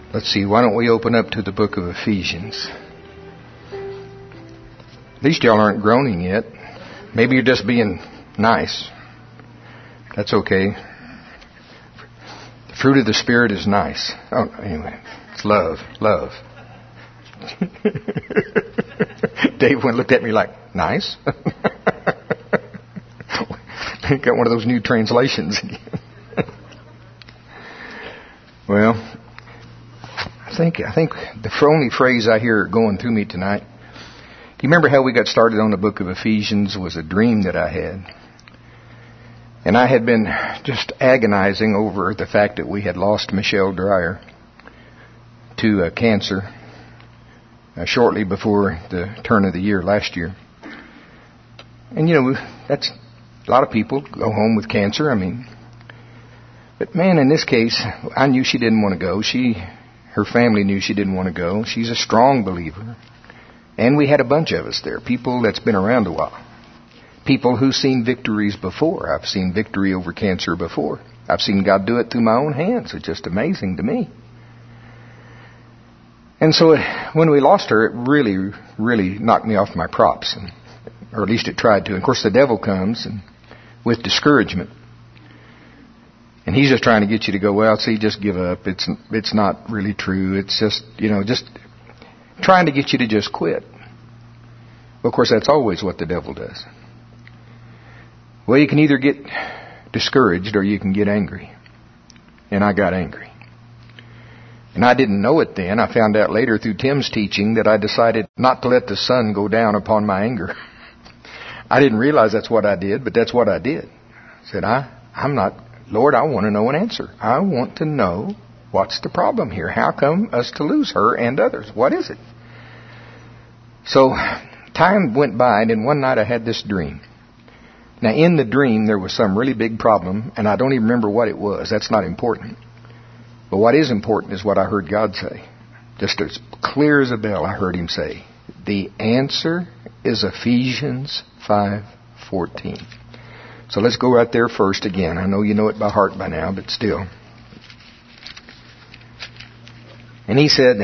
Let's see, why don't we open up to the book of Ephesians? At least y'all aren't groaning yet. Maybe you're just being nice. That's okay. The fruit of the Spirit is nice. Oh, anyway, it's love. Love. Dave went and looked at me like, nice? Got one of those new translations again. Well, I think the only phrase I hear going through me tonight, do you remember how we got started on the book of Ephesians? Was a dream that I had. And I had been just agonizing over the fact that we had lost Michelle Dreyer to cancer shortly before the turn of the year last year. And that's a lot of people go home with cancer. But man, in this case, I knew she didn't want to go. Her family knew she didn't want to go. She's a strong believer. And we had a bunch of us there, people that's been around a while. People who've seen victories before. I've seen victory over cancer before. I've seen God do it through my own hands. It's just amazing to me. And so when we lost her, it really, really knocked me off my props. Or at least it tried to. And of course the devil comes with discouragement. And he's just trying to get you to go, well, see, just give up. It's not really true. It's just, just trying to get you to just quit. Well, of course, that's always what the devil does. Well, you can either get discouraged or you can get angry. And I got angry. And I didn't know it then. I found out later through Tim's teaching that I decided not to let the sun go down upon my anger. I didn't realize that's what I did, but that's what I did. I said, I'm not, Lord, I want to know an answer. I want to know what's the problem here. How come us to lose her and others? What is it? So time went by, and then one night I had this dream. Now in the dream there was some really big problem, and I don't even remember what it was. That's not important. But what is important is what I heard God say. Just as clear as a bell, I heard Him say, the answer is Ephesians 5:14. So let's go right there first again. I know you know it by heart by now, but still. And he said,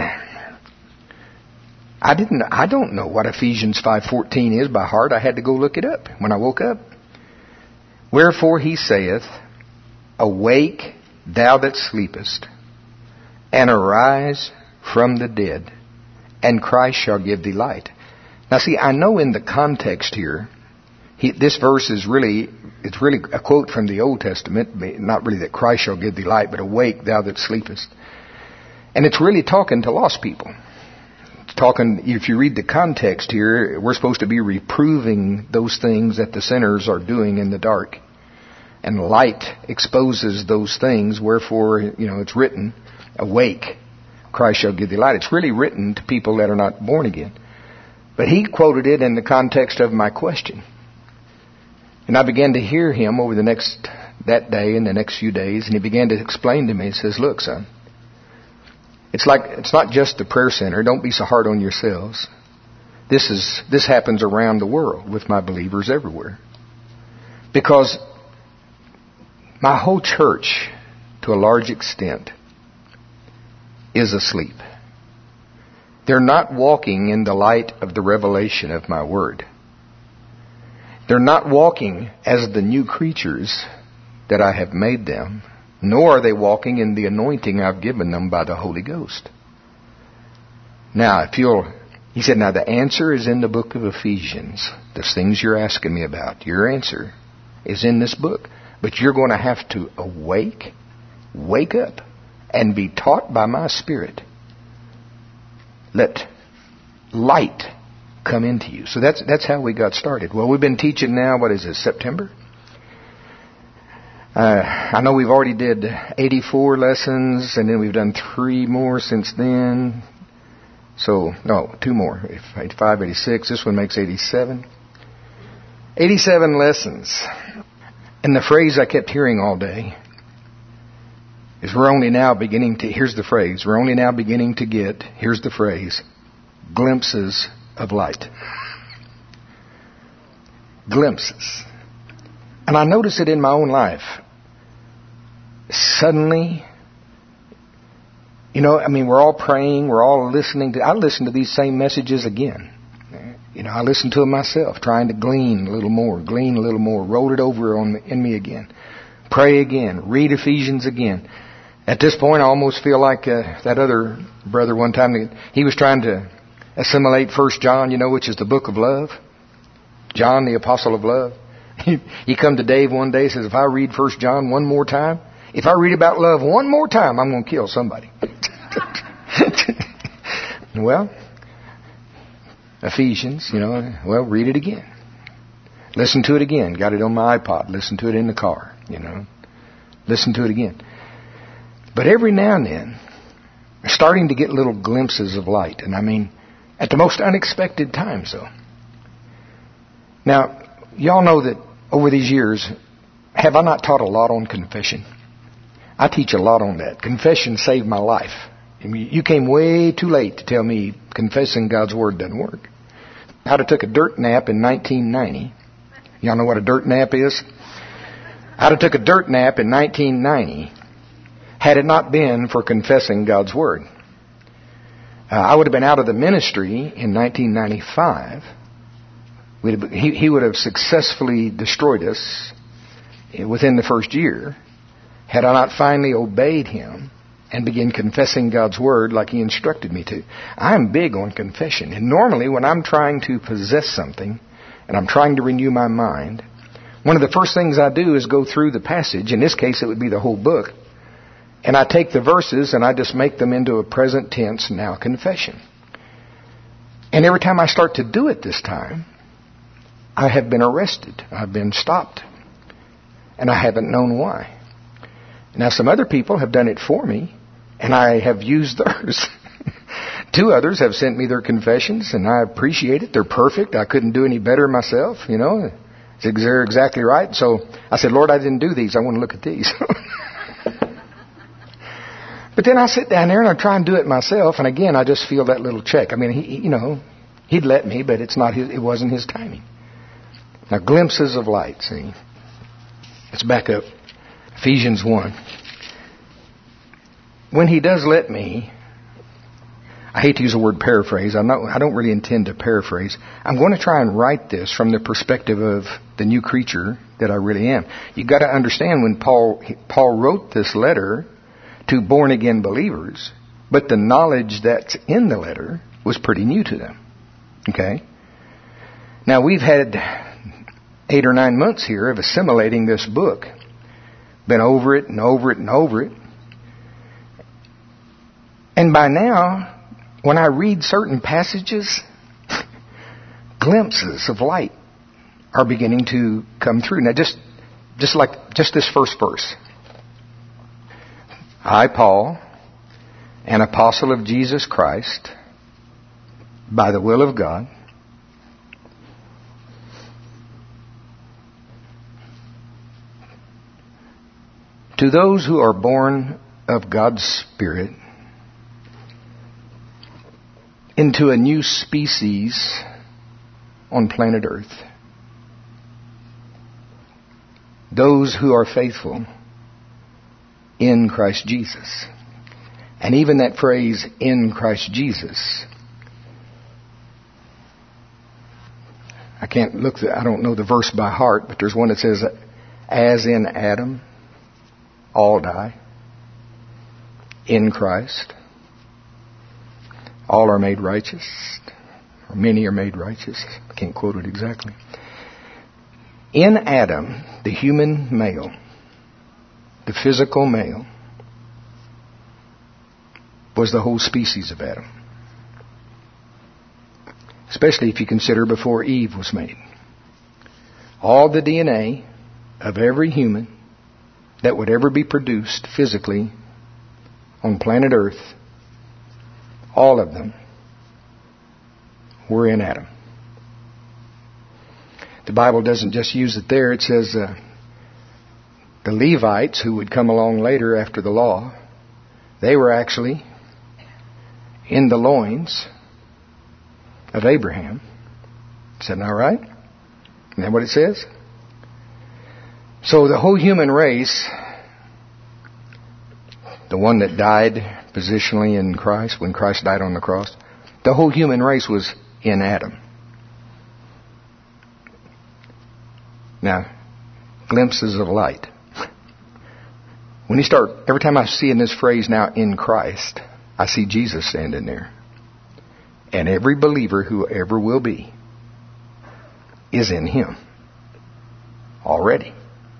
I don't know what Ephesians 5:14 is by heart. I had to go look it up when I woke up. Wherefore he saith, awake, thou that sleepest, and arise from the dead, and Christ shall give thee light. Now see, I know in the context here, this verse is really a quote from the Old Testament, not really that Christ shall give thee light, but awake, thou that sleepest. And it's really talking to lost people. It's talking, if you read the context here, we're supposed to be reproving those things that the sinners are doing in the dark. And light exposes those things, wherefore, it's written, awake, Christ shall give thee light. It's really written to people that are not born again. But he quoted it in the context of my question. And I began to hear him over that day and the next few days, and he began to explain to me. He says, look, son, it's not just the prayer center. Don't be so hard on yourselves. This happens around the world with my believers everywhere. Because my whole church, to a large extent, is asleep. They're not walking in the light of the revelation of my word. They're not walking as the new creatures that I have made them, nor are they walking in the anointing I've given them by the Holy Ghost. Now, he said, now the answer is in the book of Ephesians. The things you're asking me about, your answer is in this book. But you're going to have to wake up, and be taught by my Spirit. Let light come into you. So that's how we got started. Well, we've been teaching now, what is it, September? I know we've already did 84 lessons, and then we've done 3 more since then. So, no, 2 more. 85, 86. This one makes 87. 87 lessons. And the phrase I kept hearing all day is we're only now beginning to, here's the phrase, we're only now beginning to get, here's the phrase, glimpses of light. Glimpses. And I notice it in my own life. Suddenly, You know, I mean, we're all praying, we're all listening to, I listen to these same messages again. You know, I listen to them myself, trying to glean a little more, roll it over in me again. Pray again, read Ephesians again. At this point, I almost feel like that other brother one time, he was trying to assimilate 1 John, you know, which is the book of love. John, the apostle of love. He come to Dave one day and says, if I read 1 John one more time, if I read about love one more time, I'm going to kill somebody. Well, Ephesians, you know, well, read it again. Listen to it again. Got it on my iPod. Listen to it in the car, you know. Listen to it again. But every now and then, I'm starting to get little glimpses of light. And I mean, at the most unexpected times, though. Now, y'all know that over these years, have I not taught a lot on confession? I teach a lot on that. Confession saved my life. I mean, you came way too late to tell me confessing God's Word doesn't work. I'd have took a dirt nap in 1990. Y'all know what a dirt nap is? I'd have took a dirt nap in 1990 had it not been for confessing God's Word. I would have been out of the ministry in 1995. He would have successfully destroyed us within the first year had I not finally obeyed Him and began confessing God's Word like He instructed me to. I'm big on confession. And normally when I'm trying to possess something and I'm trying to renew my mind, one of the first things I do is go through the passage. In this case, it would be the whole book. And I take the verses and I just make them into a present tense now confession. And every time I start to do it this time, I have been arrested. I've been stopped. And I haven't known why. Now some other people have done it for me, and I have used theirs. 2 others have sent me their confessions, and I appreciate it. They're perfect. I couldn't do any better myself, you know. They're exactly right. So I said, Lord, I didn't do these. I want to look at these. But then I sit down there and I try and do it myself, and again, I just feel that little check. I mean, He'd let me, but it wasn't His timing. Now, glimpses of light, see. Let's back up. Ephesians 1. When He does let me, I hate to use the word paraphrase. I don't really intend to paraphrase. I'm going to try and write this from the perspective of the new creature that I really am. You've got to understand when Paul wrote this letter to born-again believers, but the knowledge that's in the letter was pretty new to them. Okay? Now, we've had 8 or 9 months here of assimilating this book. Been over it and over it and over it. And by now, when I read certain passages, glimpses of light are beginning to come through. Now, just this first verse. I, Paul, an apostle of Jesus Christ, by the will of God, to those who are born of God's Spirit, into a new species on planet Earth, those who are faithful in Christ Jesus. And even that phrase, in Christ Jesus, I don't know the verse by heart, but there's one that says, as in Adam, all die. In Christ, all are made righteous. Or many are made righteous. I can't quote it exactly. In Adam, the human male, the physical male, was the whole species of Adam. Especially if you consider before Eve was made. All the DNA of every human that would ever be produced physically on planet Earth, all of them were in Adam. The Bible doesn't just use it there. It says the Levites, who would come along later after the law, they were actually in the loins of Abraham. Is that not right? Isn't that what it says? So the whole human race, the one that died positionally in Christ, when Christ died on the cross, the whole human race was in Adam. Now, glimpses of light. When you start, every time I see in this phrase now, in Christ, I see Jesus standing there. And every believer who ever will be is in Him already.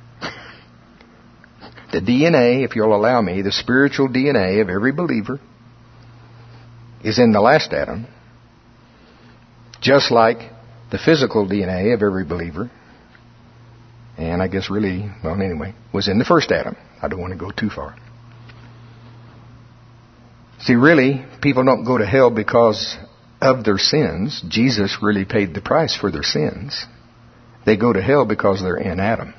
The DNA, if you'll allow me, the spiritual DNA of every believer is in the last Adam, just like the physical DNA of every believer, and I guess really, well anyway, was in the first Adam. I don't want to go too far. See, really, people don't go to hell because of their sins. Jesus really paid the price for their sins. They go to hell because they're in Adam.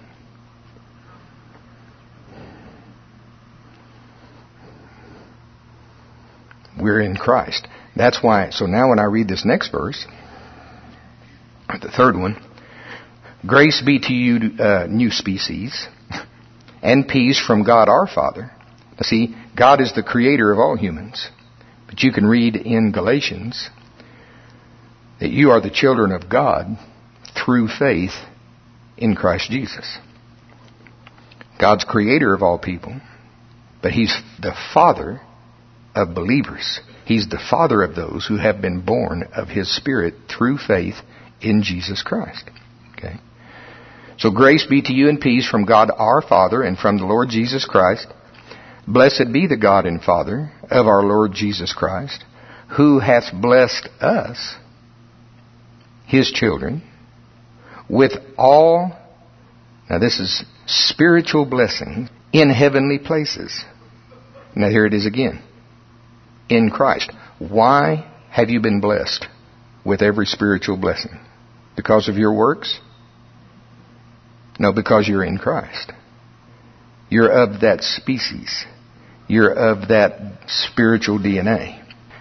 We're in Christ. That's why, so now when I read this next verse, the third one, grace be to you, new species, and peace from God our Father. Now see, God is the creator of all humans. But you can read in Galatians that you are the children of God through faith in Christ Jesus. God's creator of all people, but He's the Father of believers. He's the Father of those who have been born of His Spirit through faith in Jesus Christ. Okay. So grace be to you and peace from God our Father and from the Lord Jesus Christ. Blessed be the God and Father of our Lord Jesus Christ, who hath blessed us, His children, with all, now this is spiritual blessing, in heavenly places. Now here it is again. In Christ. Why have you been blessed with every spiritual blessing? Because of your works? No, because you're in Christ. You're of that species. You're of that spiritual DNA.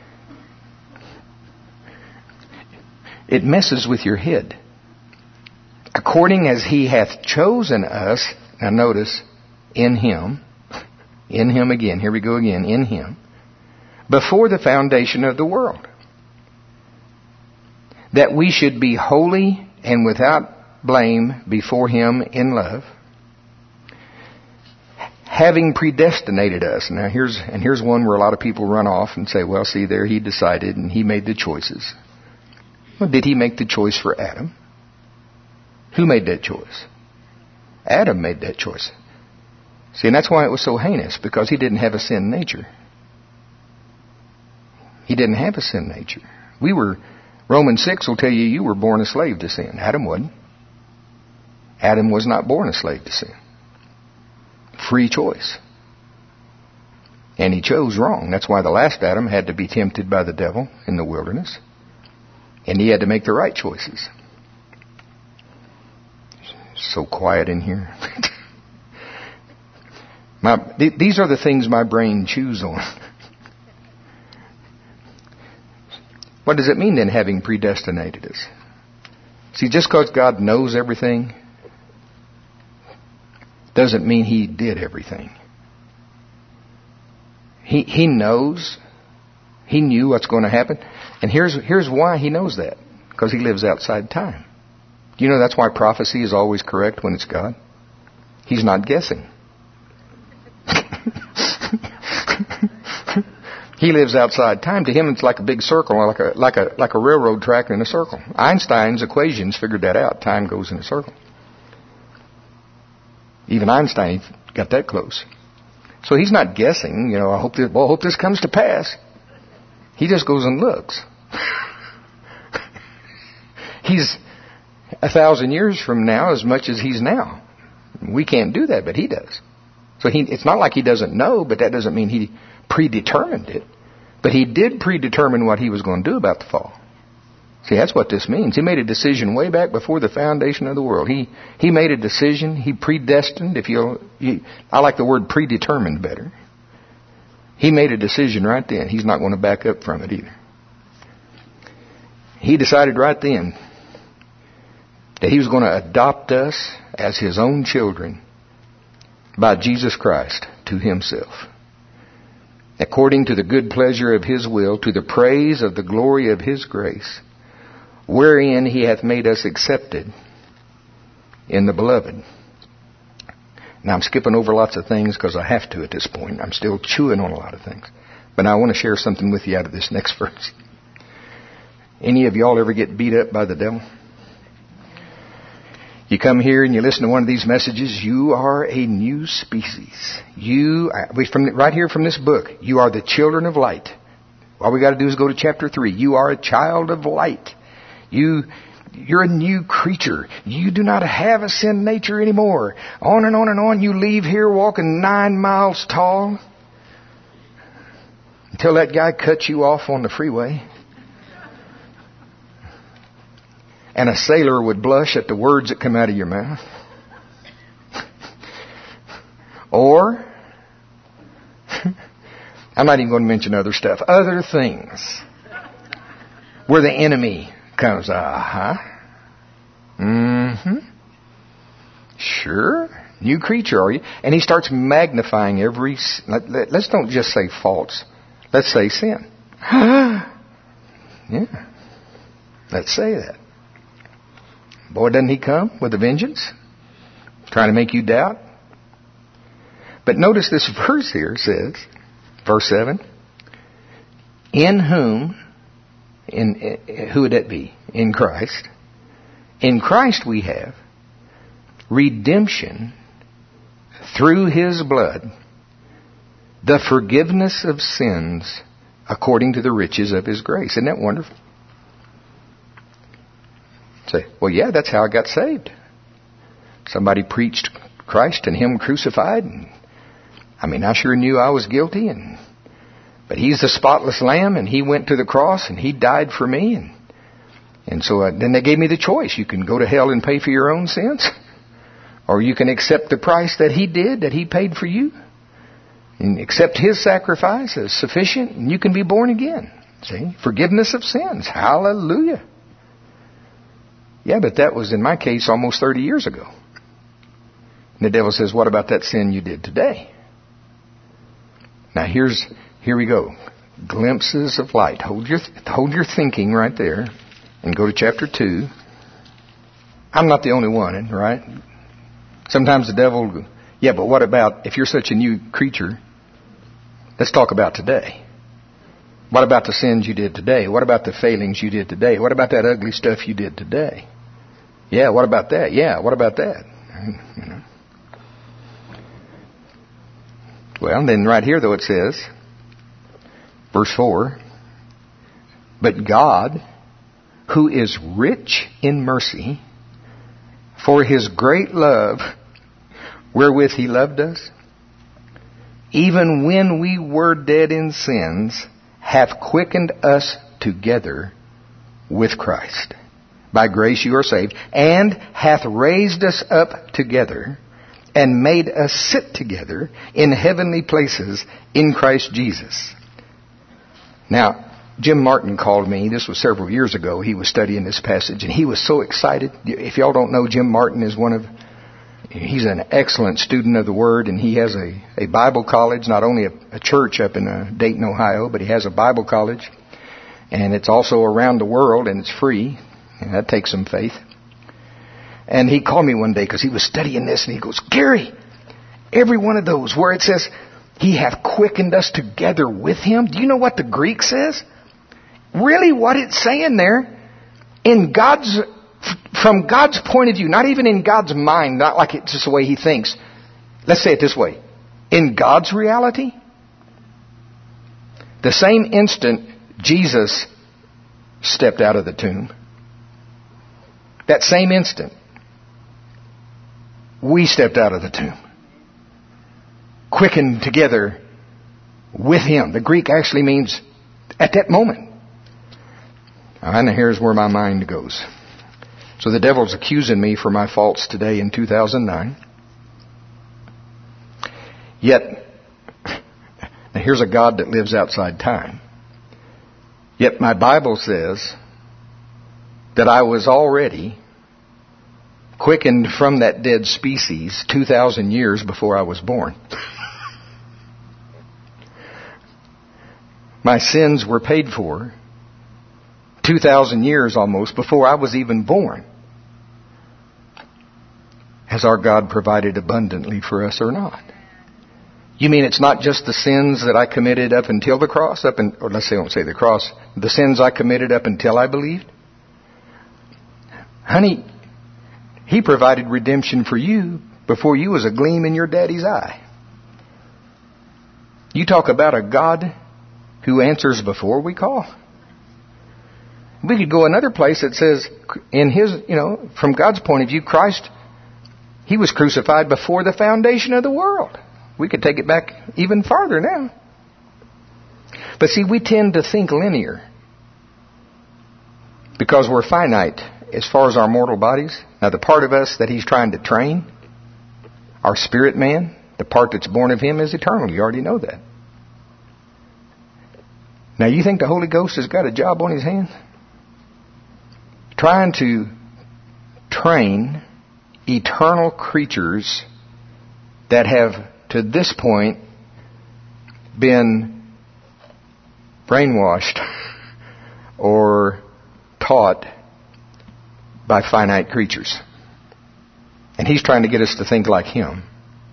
It messes with your head. According as He hath chosen us, now notice, in Him again, here we go again, in Him, before the foundation of the world, that we should be holy and without blame before Him in love, having predestinated us. Now here's one where a lot of people run off and say, well, see there, He decided and He made the choices. Well, did He make the choice for Adam? Who made that choice? Adam made that choice. See, and that's why it was so heinous, because he didn't have a sin nature. He didn't have a sin nature. Romans 6 will tell you, you were born a slave to sin. Adam wasn't. Adam was not born a slave to sin. Free choice. And he chose wrong. That's why the last Adam had to be tempted by the devil in the wilderness. And he had to make the right choices. So quiet in here. These are the things my brain chews on. What does it mean then, having predestinated us? See, just because God knows everything doesn't mean He did everything. He knows. He knew what's going to happen. And here's why He knows that. Because He lives outside time. Do you know that's why prophecy is always correct when it's God? He's not guessing. He lives outside time. To Him, it's like a big circle, like a railroad track in a circle. Einstein's equations figured that out. Time goes in a circle. Even Einstein got that close. So He's not guessing. I hope this comes to pass. He just goes and looks. He's 1,000 years from now as much as He's now. We can't do that, but He does. So it's not like He doesn't know, but that doesn't mean He predetermined it. But He did predetermine what He was going to do about the fall. See, that's what this means. He made a decision way back before the foundation of the world. He made a decision. He predestined. I like the word predetermined better. He made a decision right then. He's not going to back up from it either. He decided right then that He was going to adopt us as His own children by Jesus Christ to Himself. according to the good pleasure of His will, to the praise of the glory of His grace, wherein He hath made us accepted in the Beloved. Now I'm skipping over lots of things because I have to at this point. I'm still chewing on a lot of things. But I want to share something with you out of this next verse. Any of y'all ever get beat up by the devil? You come here and you listen to one of these messages, you are a new species. Right here from this book, you are the children of light. All we got to do is go to chapter 3. You are a child of light. You're a new creature. You do not have a sin nature anymore. On and on and on. You leave here walking 9 miles tall until that guy cuts you off on the freeway. And a sailor would blush at the words that come out of your mouth. Or, I'm not even going to mention other stuff. Other things. Where the enemy comes, sure. New creature, are you? And he starts magnifying every... Let's don't just say faults. Let's say sin. Yeah. Let's say that. Boy, doesn't he come with a vengeance? Trying to make you doubt? But notice this verse here says, verse 7, in whom, who would that be? In Christ. In Christ we have redemption through His blood, the forgiveness of sins according to the riches of His grace. Isn't that wonderful? Say, well, yeah, that's how I got saved. Somebody preached Christ and Him crucified. And, I sure knew I was guilty. But He's the spotless Lamb, and He went to the cross, and He died for me. And so then they gave me the choice. You can go to hell and pay for your own sins, or you can accept the price that He did, that He paid for you, and accept His sacrifice as sufficient, and you can be born again. See? Forgiveness of sins. Hallelujah. Yeah, but that was, in my case, almost 30 years ago. And the devil says, what about that sin you did today? Now here we go. Glimpses of light. Hold your thinking right there and go to chapter 2. I'm not the only one, right? Sometimes the devil, yeah, but what about, if you're such a new creature, let's talk about today. What about the sins you did today? What about the failings you did today? What about that ugly stuff you did today? Yeah, what about that? Yeah, what about that? Well, then right here though it says, verse 4, but God, who is rich in mercy, for His great love, wherewith He loved us, even when we were dead in sins, hath quickened us together with Christ. By grace you are saved, and hath raised us up together, and made us sit together in heavenly places in Christ Jesus. Now, Jim Martin called me, this was several years ago, he was studying this passage, and he was so excited. If y'all don't know, Jim Martin is he's an excellent student of the Word, and he has a Bible college, not only a church up in Dayton, Ohio, but he has a Bible college, and it's also around the world, and it's free, and that takes some faith. And he called me one day because he was studying this, and he goes, Gary, every one of those where it says, He hath quickened us together with Him, do you know what the Greek says? Really what it's saying there, from God's point of view, not even in God's mind, not like it's just the way He thinks. Let's say it this way. In God's reality, the same instant Jesus stepped out of the tomb, that same instant, we stepped out of the tomb. Quickened together with Him. The Greek actually means at that moment. And here's where my mind goes. So the devil's accusing me for my faults today in 2009. Yet, now here's a God that lives outside time. Yet my Bible says that I was already quickened from that dead species 2,000 years before I was born. My sins were paid for 2,000 years almost before I was even born. Has our God provided abundantly for us or not? You mean it's not just the sins that I committed up until the cross, or let's say, I won't say the cross, the sins I committed up until I believed? Honey, He provided redemption for you before you was a gleam in your daddy's eye. You talk about a God who answers before we call. We could go another place that says, in His, from God's point of view, Christ, He was crucified before the foundation of the world. We could take it back even farther now. But see, we tend to think linear because we're finite as far as our mortal bodies. Now, the part of us that He's trying to train, our spirit man, the part that's born of Him is eternal. You already know that. Now, you think the Holy Ghost has got a job on His hands? Trying to train eternal creatures that have, to this point, been brainwashed or taught by finite creatures. And He's trying to get us to think like Him.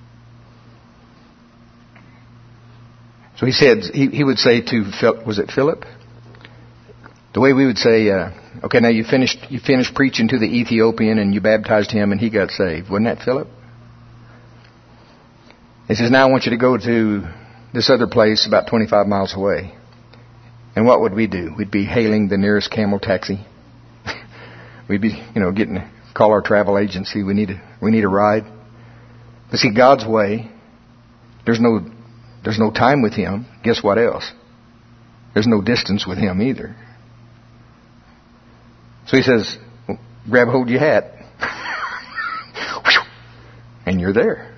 So He said, he would say to, was it Philip? The way we would say, okay, now you finished preaching to the Ethiopian and you baptized him and he got saved. Wasn't that Philip? He says, now I want you to go to this other place about 25 miles away. And what would we do? We'd be hailing the nearest camel taxi. We'd be, call our travel agency. We need a ride. But see, God's way, there's no time with Him. Guess what else? There's no distance with Him either. So He says, grab hold of your hat. And you're there.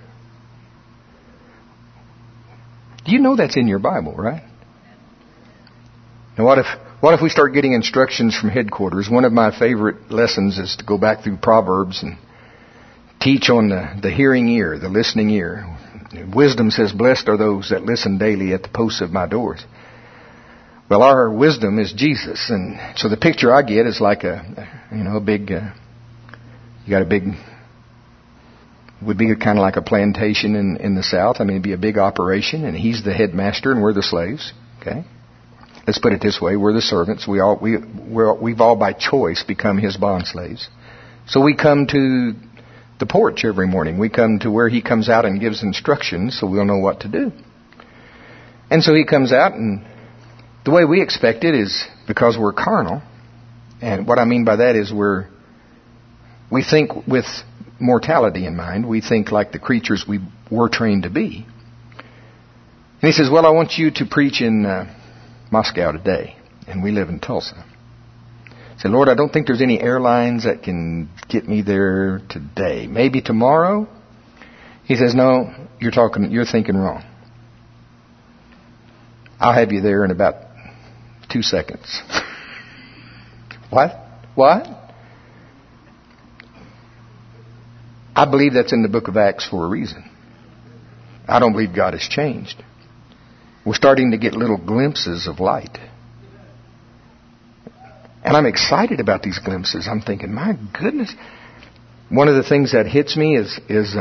Do you know that's in your Bible, right? Now what if we start getting instructions from headquarters? One of my favorite lessons is to go back through Proverbs and teach on the hearing ear, the listening ear. Wisdom says, blessed are those that listen daily at the posts of my doors. Well, our wisdom is Jesus. And so the picture I get is like a big, you got a big, would be kind of like a plantation in the South. I mean, it'd be a big operation and He's the headmaster and we're the slaves. Okay. Let's put it this way. We're the servants. We've all by choice become His bond slaves. So we come to the porch every morning. We come to where He comes out and gives instructions so we'll know what to do. And so He comes out, and the way we expect it is because we're carnal. And what I mean by that is we think with mortality in mind. We think like the creatures we were trained to be. And He says, well, I want you to preach in Moscow today. And we live in Tulsa. I said, Lord, I don't think there's any airlines that can get me there today. Maybe tomorrow? He says, no, you're thinking wrong. I'll have you there in about 2 seconds. What? I believe that's in the book of Acts for a reason. I don't believe God has changed. We're starting to get little glimpses of light. And I'm excited about these glimpses. I'm thinking, my goodness. One of the things that hits me is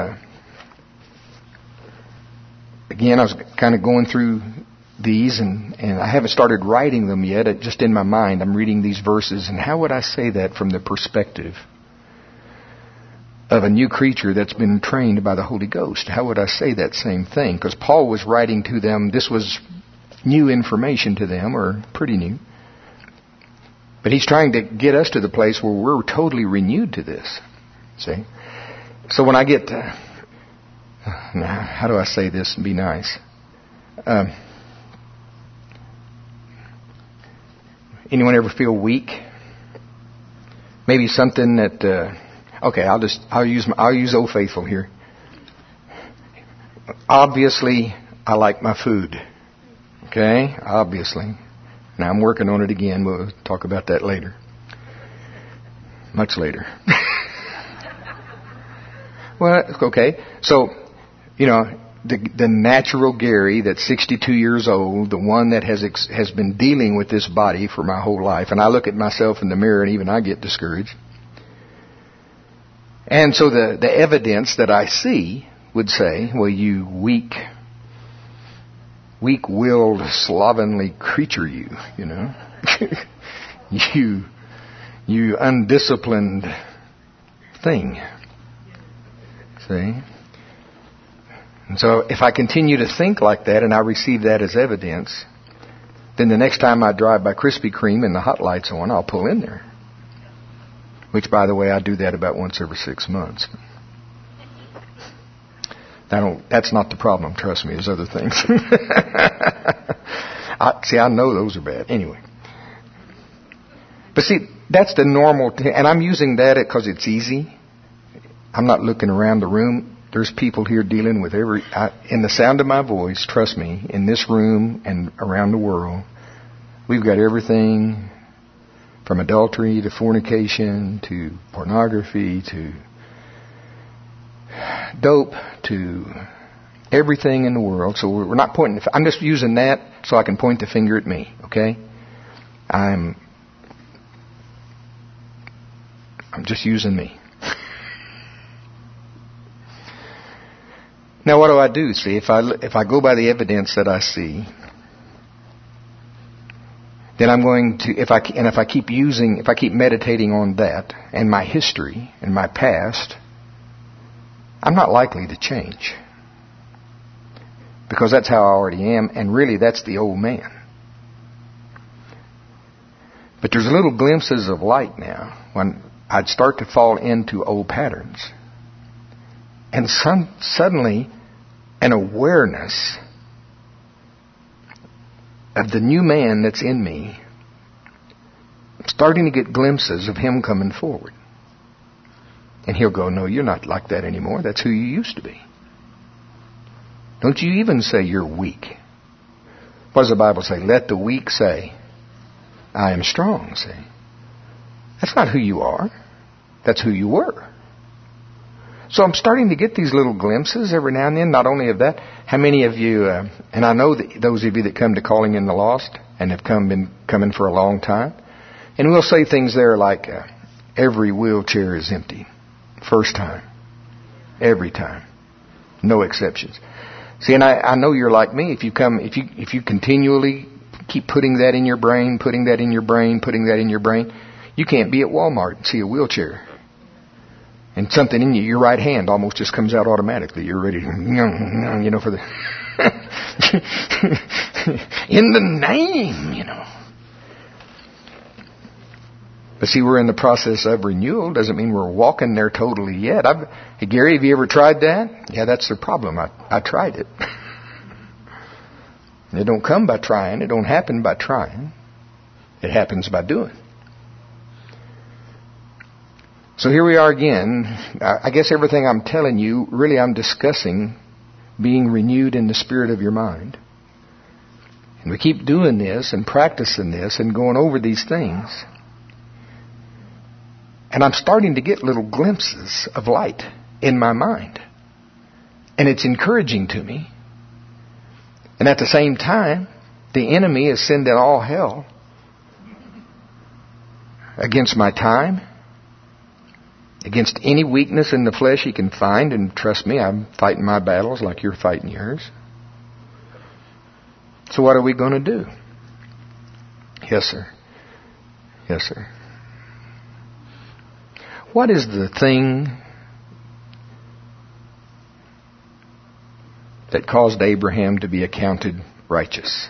again, I was kind of going through these and I haven't started writing them yet. Just in my mind, I'm reading these verses. And how would I say that from the perspective of a new creature that's been trained by the Holy Ghost? How would I say that same thing? Because Paul was writing to them. This was new information to them, or pretty new. But he's trying to get us to the place where we're totally renewed to this. See? So when I get to, now, how do I say this and be nice? Anyone ever feel weak? Maybe something that, okay, I'll use Old Faithful here. Obviously, I like my food. Okay? Obviously. Now I'm working on it again. We'll talk about that later. Much later. Well, okay. So, the natural Gary that's 62 years old, the one that has been dealing with this body for my whole life. And I look at myself in the mirror and even I get discouraged. And so the evidence that I see would say, well, you weak-willed, slovenly creature, you know. you undisciplined thing. See? And so if I continue to think like that and I receive that as evidence, then the next time I drive by Krispy Kreme and the hot light's on, I'll pull in there. Which, by the way, I do that about once every 6 months. That's not the problem, trust me, there's other things. I know those are bad. Anyway. But see, that's the normal, and I'm using that because it's easy. I'm not looking around the room. There's people here dealing with in the sound of my voice, trust me, in this room and around the world, we've got everything from adultery to fornication to pornography to dope to everything in the world. So we're not pointing. I'm just using that so I can point the finger at me. Okay, I'm just using me. Now, what do? See, if I go by the evidence that I see, then I'm going to. If I keep meditating on that and my history and my past, I'm not likely to change. Because that's how I already am, and really that's the old man. But there's little glimpses of light now when I'd start to fall into old patterns. And suddenly an awareness of the new man that's in me, I'm starting to get glimpses of him coming forward. And he'll go, no, you're not like that anymore. That's who you used to be. Don't you even say you're weak. What does the Bible say? Let the weak say, I am strong, see. That's not who you are. That's who you were. So I'm starting to get these little glimpses every now and then, not only of that. How many of you, and I know that those of you that come to Calling in the Lost and have been coming for a long time, and we'll say things there like, every wheelchair is empty. First time. Every time. No exceptions. See, and I know you're like me. If you continually keep putting that in your brain, you can't be at Walmart and see a wheelchair. And something in you, your right hand almost just comes out automatically. You're ready to, for the, in the name, But see, we're in the process of renewal. Doesn't mean we're walking there totally yet. Hey, Gary, have you ever tried that? Yeah, that's the problem. I tried it. It don't come by trying. It don't happen by trying. It happens by doing. So here we are again. I guess everything I'm telling you, really I'm discussing being renewed in the spirit of your mind. And we keep doing this and practicing this and going over these things. And I'm starting to get little glimpses of light in my mind. And it's encouraging to me. And at the same time, the enemy is sending all hell against my time, against any weakness in the flesh he can find. And trust me, I'm fighting my battles like you're fighting yours. So what are we going to do? Yes, sir. Yes, sir. What is the thing that caused Abraham to be accounted righteous?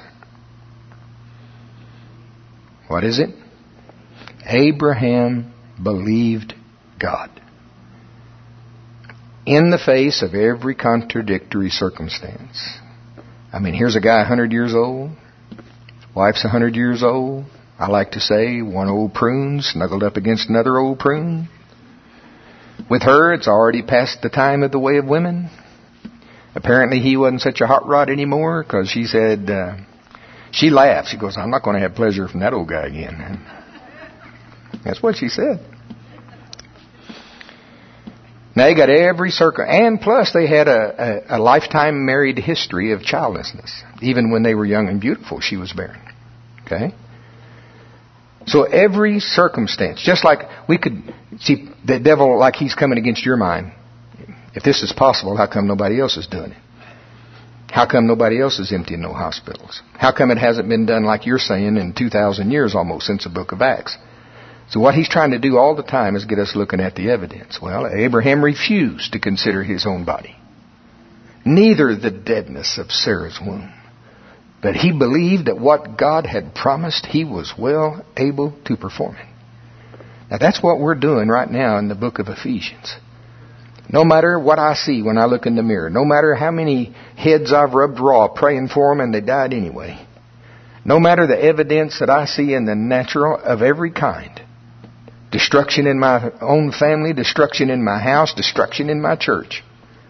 What is it? Abraham believed God. In the face of every contradictory circumstance. I mean, here's a guy 100 years old. His wife's 100 years old. I like to say one old prune snuggled up against another old prune. With her, it's already past the time of the way of women. Apparently he wasn't such a hot rod anymore because she said, she laughed. She goes, I'm not going to have pleasure from that old guy again. And that's what she said. Now they got every and plus they had a lifetime married history of childlessness. Even when they were young and beautiful, she was barren. Okay? So every circumstance, just like we could see the devil, like he's coming against your mind. If this is possible, how come nobody else is doing it? How come nobody else is emptying no hospitals? How come it hasn't been done like you're saying in 2,000 years almost since the book of Acts? So what he's trying to do all the time is get us looking at the evidence. Well, Abraham refused to consider his own body, neither the deadness of Sarah's womb. But he believed that what God had promised, he was well able to perform it. Now that's what we're doing right now in the book of Ephesians. No matter what I see when I look in the mirror, no matter how many heads I've rubbed raw praying for them and they died anyway, no matter the evidence that I see in the natural of every kind, destruction in my own family, destruction in my house, destruction in my church,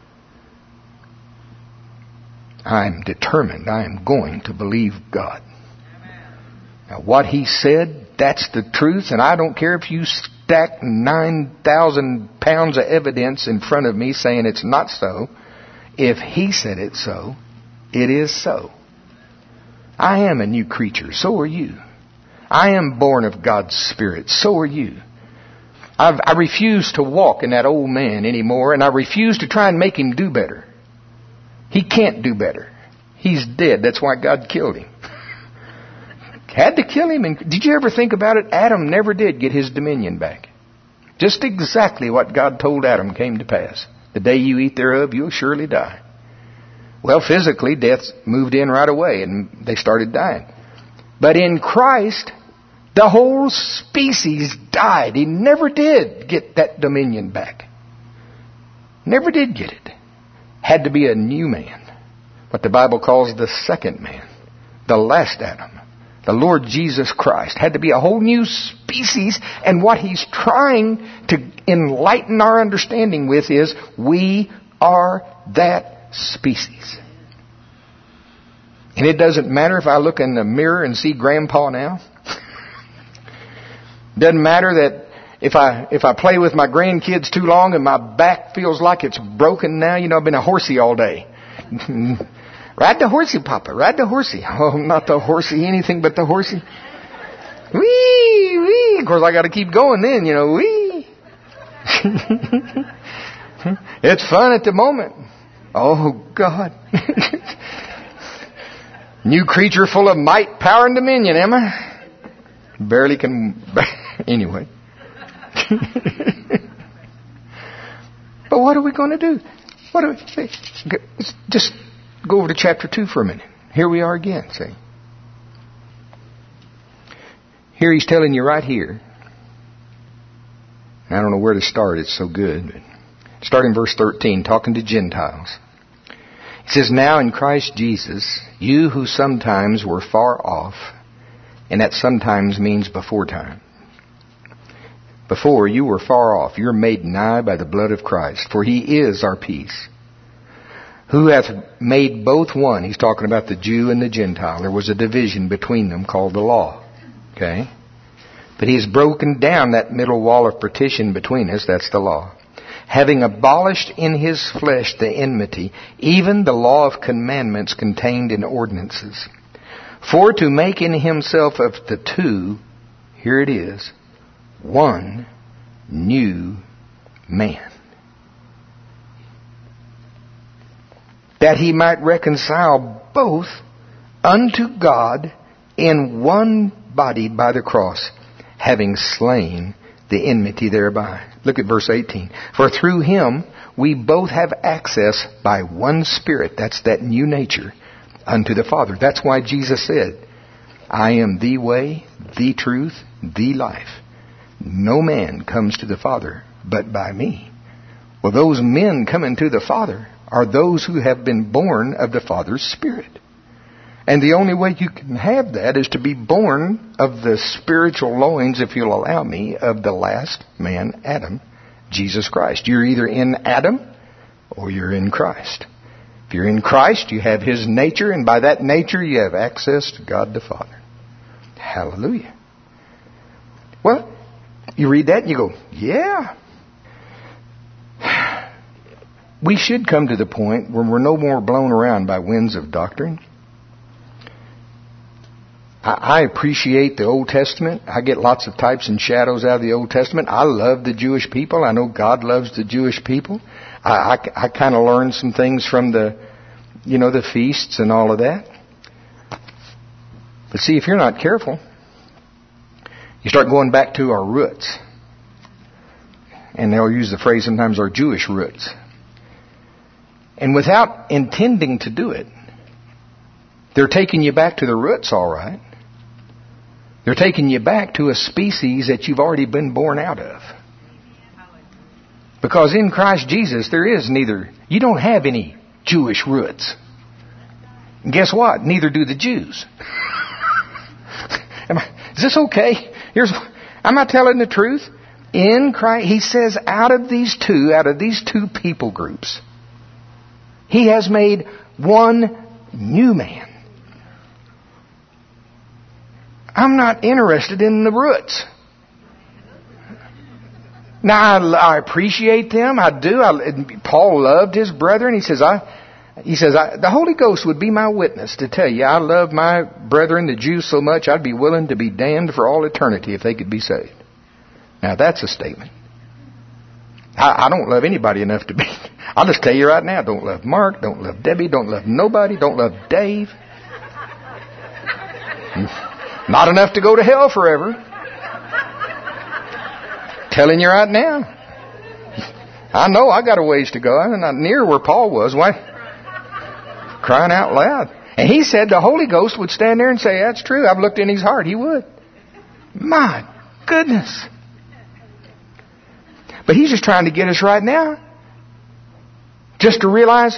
I am determined. I am going to believe God. Now, what He said, that's the truth, and I don't care if you stack 9,000 pounds of evidence in front of me saying it's not so. If He said it so, it is so. I am a new creature. So are you. I am born of God's Spirit. So are you. I refuse to walk in that old man anymore, and I refuse to try and make him do better. He can't do better. He's dead. That's why God killed him. Had to kill him. And did you ever think about it? Adam never did get his dominion back. Just exactly what God told Adam came to pass. The day you eat thereof, you'll surely die. Well, physically, death moved in right away, and they started dying. But in Christ, the whole species died. He never did get that dominion back. Never did get it. Had to be a new man. What the Bible calls the second man. The last Adam. The Lord Jesus Christ. Had to be a whole new species. And what He's trying to enlighten our understanding with is we are that species. And it doesn't matter if I look in the mirror and see Grandpa now. Doesn't matter that if I play with my grandkids too long and my back feels like it's broken now. You know, I've been a horsey all day. Ride the horsey, Papa. Ride the horsey. Oh, not the horsey, anything but the horsey. Wee, wee. Of course, I got to keep going then, you know. Wee. It's fun at the moment. Oh, God. New creature full of might, power, and dominion, am I? Barely can... Anyway. But what are we going to do? Just go over to chapter 2 for a minute. Here we are again, see. Here he's telling you right here. I don't know where to start. It's so good. But start in verse 13, talking to Gentiles. He says, now in Christ Jesus, you who sometimes were far off, and that sometimes means before time. Before you were far off, you're made nigh by the blood of Christ, for He is our peace. Who hath made both one? He's talking about the Jew and the Gentile. There was a division between them called the law. Okay? But He's broken down that middle wall of partition between us. That's the law. Having abolished in His flesh the enmity, even the law of commandments contained in ordinances. For to make in Himself of the two, here it is, one new man, that He might reconcile both unto God in one body by the cross, having slain the enmity thereby. Look at verse 18. For through Him we both have access by one Spirit, that's that new nature, unto the Father. That's why Jesus said, I am the way, the truth, the life. No man comes to the Father but by me. Well, those men coming to the Father are those who have been born of the Father's Spirit. And the only way you can have that is to be born of the spiritual loins, if you'll allow me, of the last man, Adam, Jesus Christ. You're either in Adam or you're in Christ. If you're in Christ, you have His nature, and by that nature you have access to God the Father. Hallelujah. Well, you read that and you go, yeah. we should come to the point where we're no more blown around by winds of doctrine. I appreciate the Old Testament. I get lots of types and shadows out of the Old Testament. I love the Jewish people. I know God loves the Jewish people. I kind of learned some things from the feasts and all of that. But see, if you're not careful, you start going back to our roots. And they'll use the phrase sometimes, our Jewish roots. And without intending to do it, they're taking you back to the roots, all right. They're taking you back to a species that you've already been born out of. Because in Christ Jesus, you don't have any Jewish roots. And guess what? Neither do the Jews. Is this okay? Am I telling the truth? In Christ, He says, out of these two people groups, He has made one new man. I'm not interested in the roots. Now, I appreciate them. I do. Paul loved his brethren. He says, the Holy Ghost would be my witness to tell you, I love my brethren, the Jews, so much I'd be willing to be damned for all eternity if they could be saved. Now, that's a statement. I don't love anybody enough to be. I'll just tell you right now, I don't love Mark, don't love Debbie, don't love nobody, don't love Dave. Not enough to go to hell forever. Telling you right now. I know I got a ways to go. I'm not near where Paul was. Why? Crying out loud. And he said the Holy Ghost would stand there and say, that's true. I've looked in his heart. He would. My goodness. But he's just trying to get us right now. Just to realize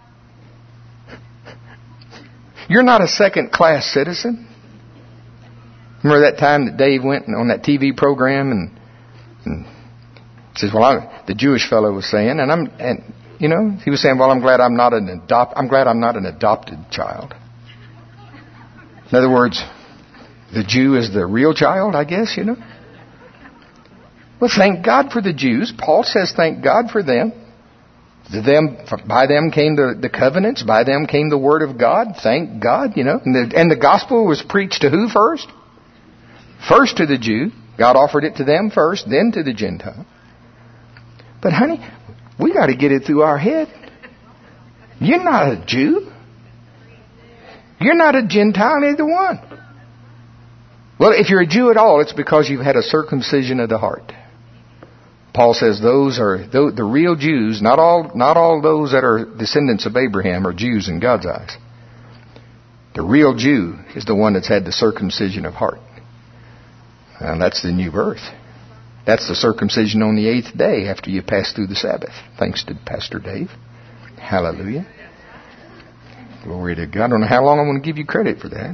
you're not a second-class citizen. Remember that time that Dave went on that TV program and says, well, the Jewish fellow was saying, he was saying, well, I'm glad I'm not an adopted child. In other words, the Jew is the real child, I guess, Well, thank God for the Jews. Paul says, thank God for them. By them came the covenants. By them came the Word of God. Thank God, And the gospel was preached to who first? First to the Jew. God offered it to them first, then to the Gentile. But honey, we got to get it through our head. You're not a Jew. You're not a Gentile, neither one. Well, if you're a Jew at all, it's because you've had a circumcision of the heart. Paul says those are the real Jews. Not all those that are descendants of Abraham are Jews in God's eyes. The real Jew is the one that's had the circumcision of heart. And that's the new birth. That's the circumcision on the 8th day after you pass through the Sabbath. Thanks to Pastor Dave. Hallelujah. Glory to God. I don't know how long I'm going to give you credit for that.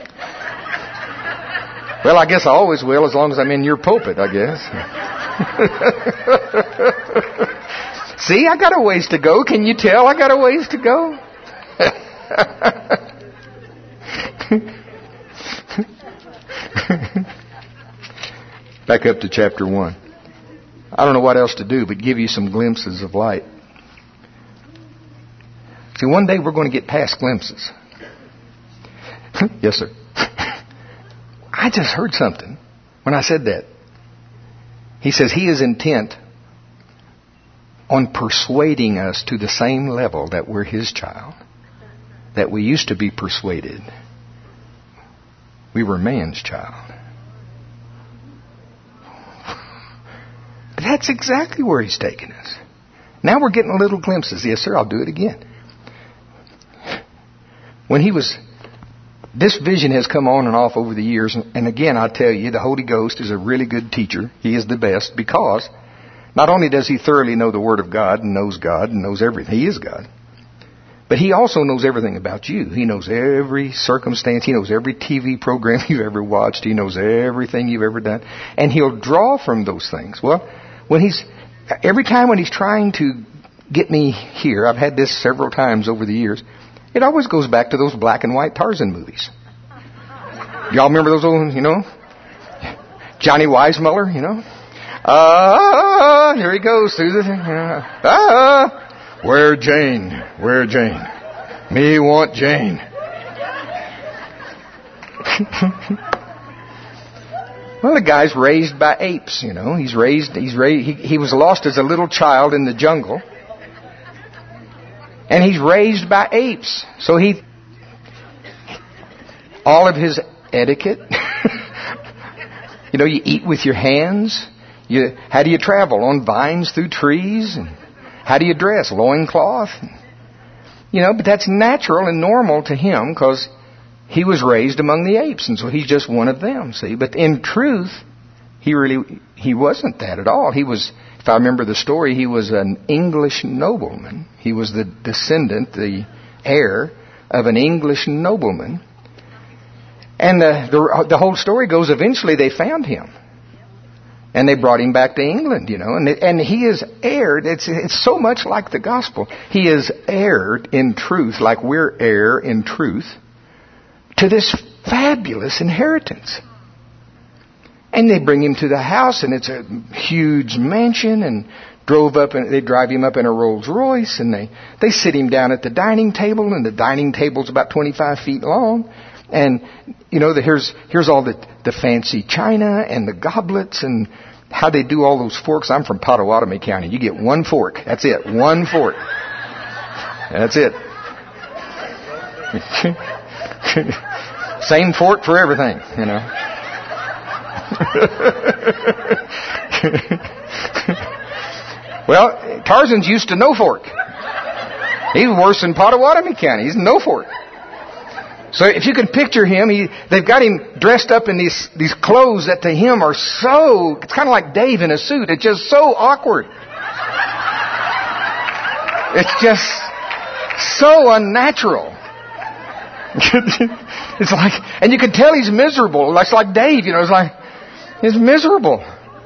Well, I guess I always will, as long as I'm in your pulpit, I guess. See, I got a ways to go. Can you tell I got a ways to go? Back up to chapter 1. I don't know what else to do but give you some glimpses of light. See, one day we're going to get past glimpses. Yes, sir. I just heard something when I said that. He says he is intent on persuading us to the same level that we're his child, that we used to be persuaded. We were man's child. That's exactly where he's taking us. Now we're getting little glimpses. Yes, sir, I'll do it again. This vision has come on and off over the years. And again, I tell you, the Holy Ghost is a really good teacher. He is the best because not only does he thoroughly know the Word of God and knows everything. He is God. But he also knows everything about you. He knows every circumstance. He knows every TV program you've ever watched. He knows everything you've ever done. And he'll draw from those things. Well, every time when he's trying to get me here, I've had this several times over the years, it always goes back to those black and white Tarzan movies. Y'all remember those old, Johnny Weissmuller, here he goes through the thing. Where Jane? Where Jane? Me want Jane. Well, the guy's raised by apes, you know. He was lost as a little child in the jungle. And he's raised by apes. So all of his etiquette, you know, you eat with your hands. How do you travel? On vines through trees? And how do you dress? Loincloth? You know, but that's natural and normal to him because he was raised among the apes, and so he's just one of them, see. But in truth, he wasn't that at all. He was, if I remember the story, he was an English nobleman. He was the descendant, the heir of an English nobleman. And the whole story goes, eventually they found him. And they brought him back to England, you know. And he is heired. It's so much like the gospel. He is heired in truth, like we're heir in truth, to this fabulous inheritance. And they bring him to the house, and it's a huge mansion, and they drive him up in a Rolls Royce, and they sit him down at the dining table, and the dining table's about 25 feet long. And, you know, here's all the fancy china and the goblets and how they do all those forks. I'm from Pottawatomie County. You get one fork. That's it. One fork. That's it. Same fork for everything, you know. Well, Tarzan's used to no fork. He's worse than Pottawatomie County. He's no fork. So if you can picture him, they've got him dressed up in these clothes that to him are so, it's kind of like Dave in a suit. It's just so awkward. It's just so unnatural. It's like, and you can tell he's miserable. It's like Dave, you know, he's miserable.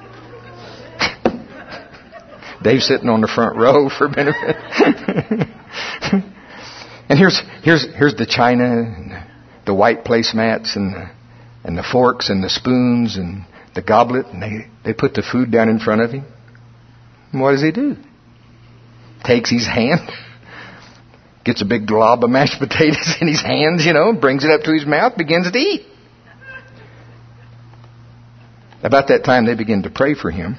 Dave's sitting on the front row for benefit. And here's the china, and the white placemats, and the forks, and the spoons, and the goblet, and they put the food down in front of him. And what does he do? Takes his hand, gets a big glob of mashed potatoes in his hands, you know, brings it up to his mouth, begins to eat. About that time, they begin to pray for him.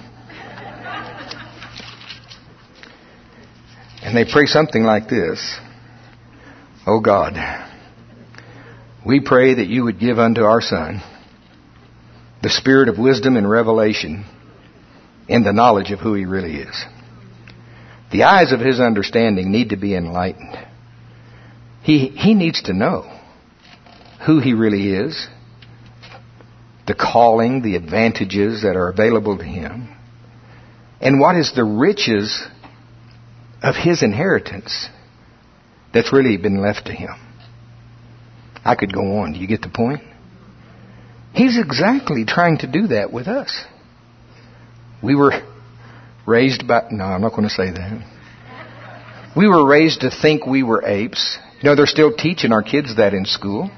And they pray something like this. Oh God, we pray that you would give unto our son the spirit of wisdom and revelation in the knowledge of who he really is. The eyes of his understanding need to be enlightened. He needs to know who he really is, the calling, the advantages that are available to him, and what is the riches of his inheritance that's really been left to him. I could go on. Do you get the point? He's exactly trying to do that with us. We were raised by... No, I'm not going to say that. We were raised to think we were apes. You know, they're still teaching our kids that in school.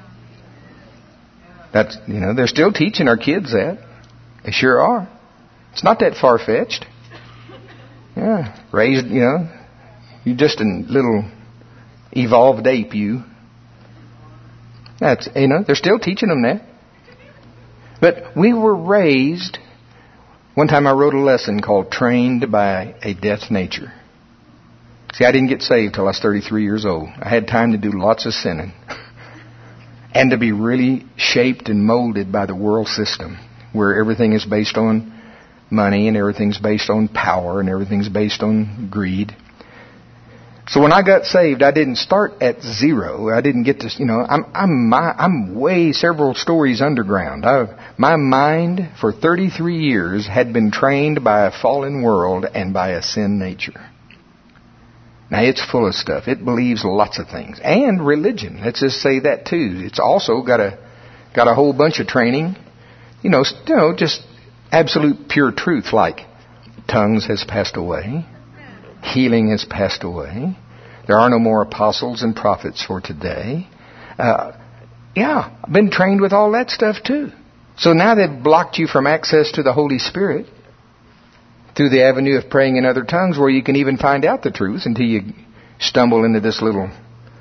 They're still teaching our kids that. They sure are. It's not that far-fetched. Yeah. Raised, you know, you're just a little evolved ape, you. That's, you know, they're still teaching them that. But we were raised... One time I wrote a lesson called Trained by a Death Nature. See, I didn't get saved till I was 33 years old. I had time to do lots of sinning. And to be really shaped and molded by the world system, where everything is based on money and everything's based on power and everything's based on greed. So when I got saved, I didn't start at zero. I didn't get to, you know, I'm way several stories underground. My mind for 33 years had been trained by a fallen world and by a sin nature. Now it's full of stuff. It believes lots of things. And religion. Let's just say that too. It's also got a whole bunch of training. You know, just absolute pure truth, like tongues has passed away. Healing has passed away. There are no more apostles and prophets for today. I've been trained with all that stuff too. So now they've blocked you from access to the Holy Spirit through the avenue of praying in other tongues, where you can even find out the truth until you stumble into this little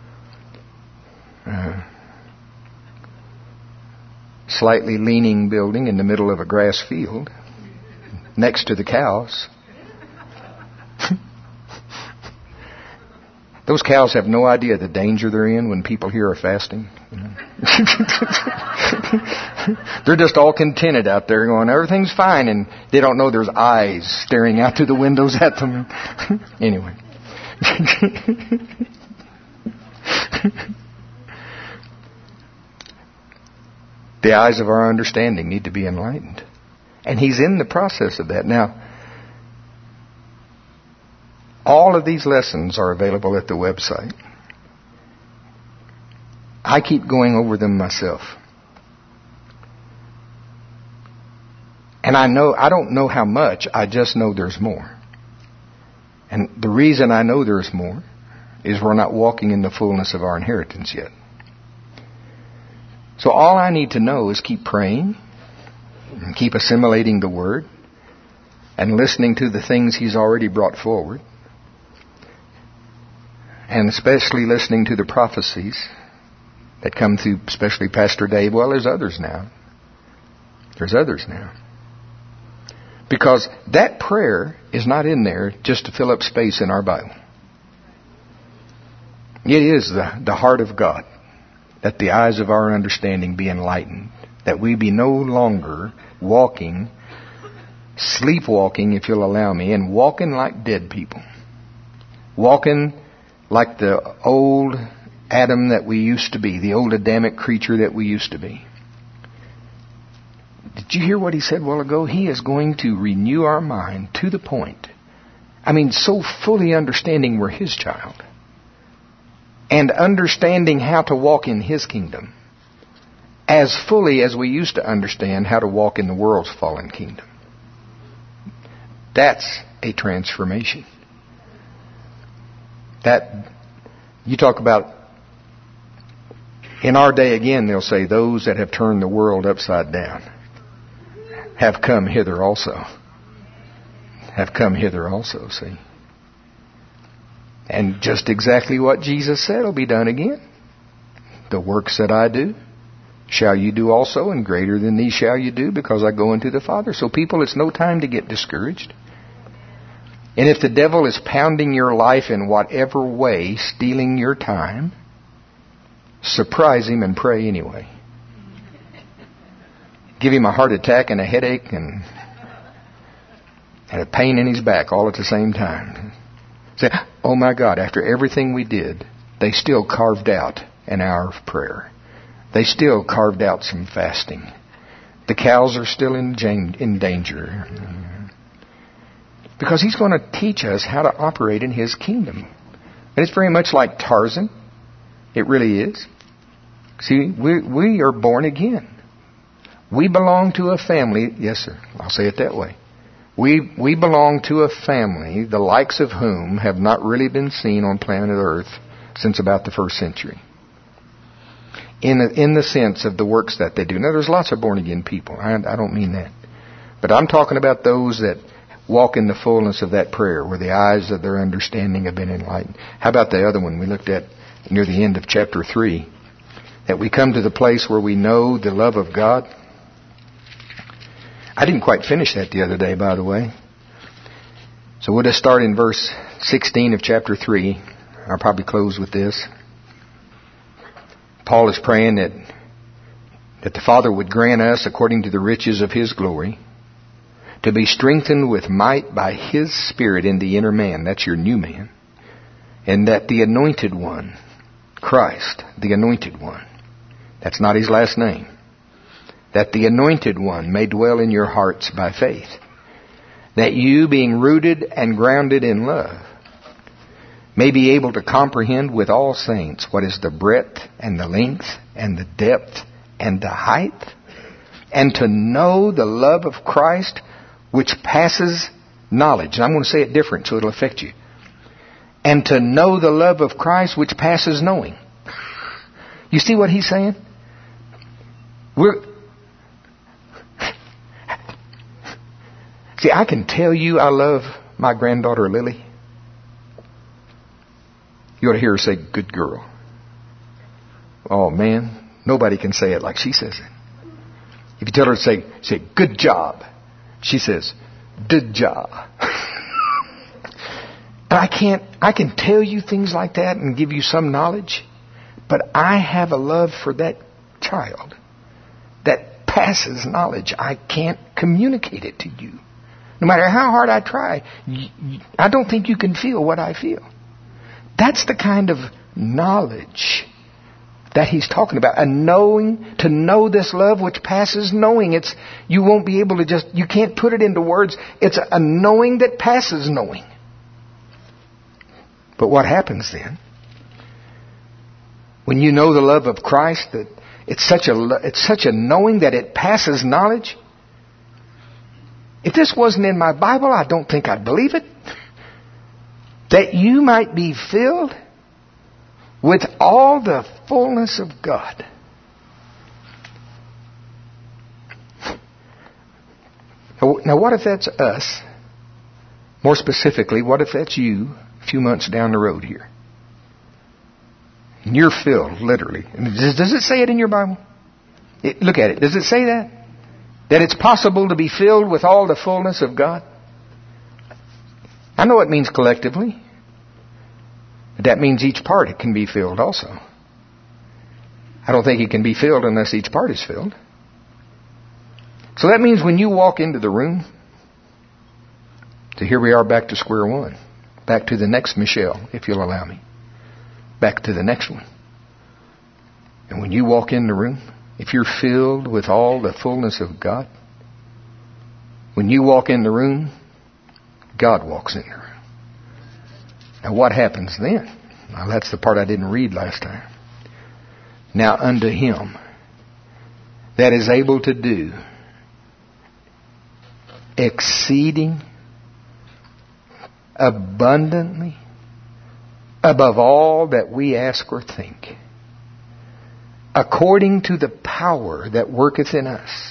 slightly leaning building in the middle of a grass field next to the cows. Those cows have no idea the danger they're in when people here are fasting. They're just all contented out there going, everything's fine, and they don't know there's eyes staring out through the windows at them. Anyway. The eyes of our understanding need to be enlightened. And He's in the process of that. Now, all of these lessons are available at the website. I keep going over them myself. And I don't know how much, I just know there's more. And the reason I know there's more is we're not walking in the fullness of our inheritance yet. So all I need to know is keep praying, and keep assimilating the Word, and listening to the things He's already brought forward, and especially listening to the prophecies that come through, especially Pastor Dave. Well, there's others now. Because that prayer is not in there just to fill up space in our Bible. It is the heart of God, that the eyes of our understanding be enlightened, that we be no longer walking, sleepwalking, if you'll allow me, and walking like dead people. Walking like the old Adam that we used to be, the old Adamic creature that we used to be. Did you hear what he said a while ago? He is going to renew our mind to the point, so fully understanding we're His child, and understanding how to walk in His kingdom, as fully as we used to understand how to walk in the world's fallen kingdom. That's a transformation. That, you talk about, in our day again, they'll say, those that have turned the world upside down have come hither also. See. And just exactly what Jesus said will be done again. The works that I do shall you do also, and greater than these shall you do, because I go into the Father. So people, it's no time to get discouraged. And if the devil is pounding your life in whatever way, stealing your time, surprise him and pray anyway. Give him a heart attack and a headache and a pain in his back all at the same time. Say, oh my God, after everything we did, they still carved out an hour of prayer. They still carved out some fasting. The cows are still in danger. Because He's going to teach us how to operate in His kingdom. And it's very much like Tarzan. It really is. See, we are born again. We belong to a family. Yes, sir. I'll say it that way. We belong to a family, the likes of whom have not really been seen on planet Earth since about the 1st century. In the sense of the works that they do. Now, there's lots of born-again people. I don't mean that. But I'm talking about those that walk in the fullness of that prayer, where the eyes of their understanding have been enlightened. How about the other one we looked at near the end of chapter 3? That we come to the place where we know the love of God. I didn't quite finish that the other day, by the way. So we'll just start in verse 16 of chapter 3. I'll probably close with this. Paul is praying that the Father would grant us, according to the riches of His glory, to be strengthened with might by His Spirit in the inner man. That's your new man. And that the Anointed One, Christ, the Anointed One, that's not His last name, that the Anointed One may dwell in your hearts by faith, that you, being rooted and grounded in love, may be able to comprehend with all saints what is the breadth and the length and the depth and the height, and to know the love of Christ which passes knowledge. And I'm going to say it different so it'll affect you. And to know the love of Christ which passes knowing. You see what he's saying? See, I can tell you I love my granddaughter Lily. You ought to hear her say, good girl. Oh man, nobody can say it like she says it. If you tell her to say good job, she says, good job. And I can tell you things like that and give you some knowledge, but I have a love for that child that passes knowledge. I can't communicate it to you. No matter how hard I try, I don't think you can feel what I feel. That's the kind of knowledge that he's talking about. A knowing, to know this love which passes knowing. You won't be able to you can't put it into words. It's a knowing that passes knowing. But what happens then? When you know the love of Christ, that it's such a knowing that it passes knowledge. If this wasn't in my Bible, I don't think I'd believe it. That you might be filled with all the fullness of God. Now what if that's us? More specifically, what if that's you a few months down the road here? And you're filled, literally. Does it say it in your Bible? Look at it. Does it say that? That it's possible to be filled with all the fullness of God? I know it means collectively. But that means each part it can be filled also. I don't think it can be filled unless each part is filled. So that means when you walk into the room, so here we are back to square one. Back to the next Michelle, if you'll allow me. Back to the next one. And when you walk in the room, if you're filled with all the fullness of God, when you walk in the room, God walks in the room. Now what happens then? Now that's the part I didn't read last time. Now unto him that is able to do exceeding abundantly above all that we ask or think, according to the power that worketh in us.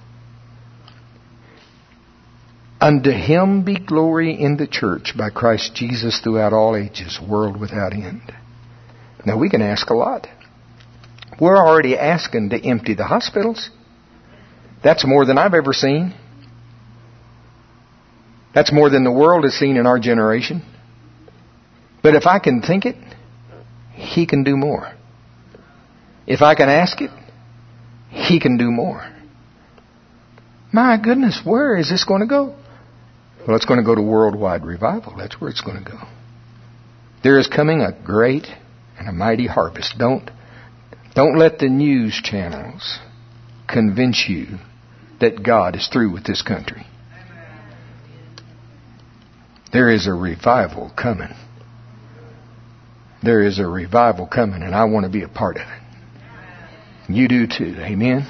Unto him be glory in the church by Christ Jesus throughout all ages, world without end. Now we can ask a lot. We're already asking to empty the hospitals. That's more than I've ever seen. That's more than the world has seen in our generation. But if I can think it, he can do more. If I can ask it, he can do more. My goodness, where is this going to go? Well, it's going to go to worldwide revival. That's where it's going to go. There is coming a great and a mighty harvest. Don't let the news channels convince you that God is through with this country. There is a revival coming. There is a revival coming, and I want to be a part of it. You do too. Amen?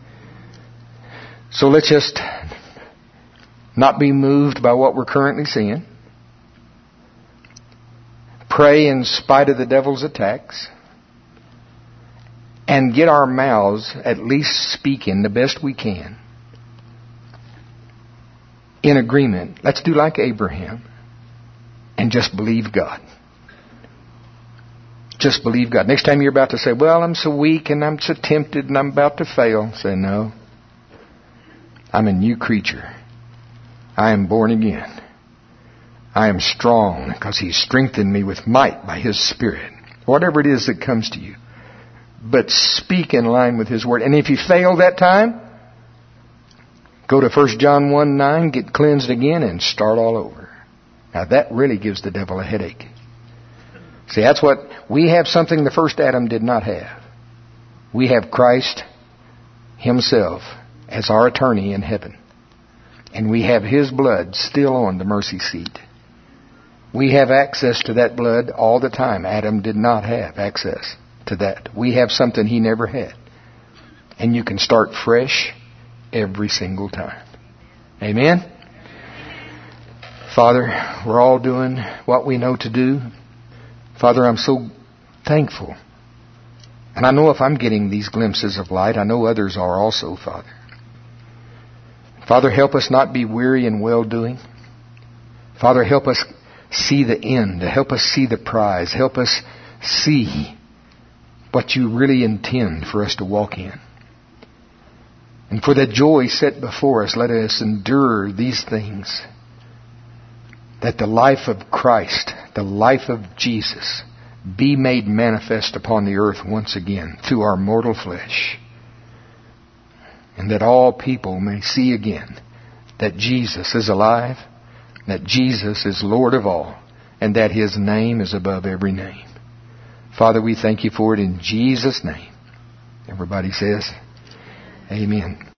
So let's just not be moved by what we're currently seeing. Pray in spite of the devil's attacks. And get our mouths at least speaking the best we can. In agreement. Let's do like Abraham. And just believe God. Just believe God. Next time you're about to say, well, I'm so weak and I'm so tempted and I'm about to fail. Say, no. I'm a new creature. I am born again. I am strong because He strengthened me with might by His Spirit. Whatever it is that comes to you. But speak in line with His Word. And if you fail that time, go to 1 John 1:9, get cleansed again and start all over. Now that really gives the devil a headache. See, that's what, we have something the first Adam did not have. We have Christ Himself as our attorney in heaven. And we have His blood still on the mercy seat. We have access to that blood all the time. Adam did not have access to that. We have something he never had. And you can start fresh every single time. Amen? Father, we're all doing what we know to do. Father, I'm so thankful. And I know if I'm getting these glimpses of light, I know others are also, Father. Father, help us not be weary in well-doing. Father, help us see the end. Help us see the prize. Help us see what you really intend for us to walk in. And for the joy set before us, let us endure these things. That the life of Christ, the life of Jesus, be made manifest upon the earth once again through our mortal flesh. And that all people may see again that Jesus is alive, that Jesus is Lord of all, and that His name is above every name. Father, we thank You for it in Jesus' name. Everybody says, Amen.